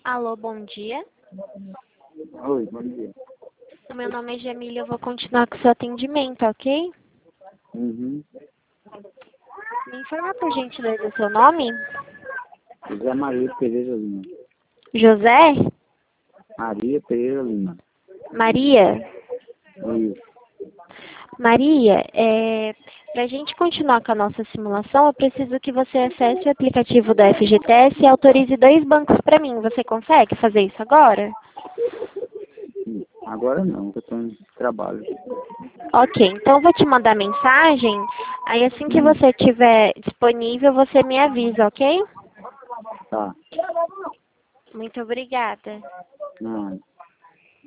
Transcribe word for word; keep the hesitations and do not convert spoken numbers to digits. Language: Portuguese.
Alô, bom dia. Oi, bom dia. O meu nome é Jamília, eu vou continuar com o seu atendimento, ok? Uhum. Me informa por gentileza o seu nome? José Maria Pereira Lima. José? Maria Pereira Lima. Maria? Isso. Maria, é, para a gente continuar com a nossa simulação, eu preciso que você acesse o aplicativo da F G T S e autorize dois bancos para mim. Você consegue fazer isso agora? Agora não, que eu estou em trabalho. Ok, então eu vou te mandar mensagem, aí assim que Hum. você estiver disponível, você me avisa, ok? Tá. Muito obrigada. Não.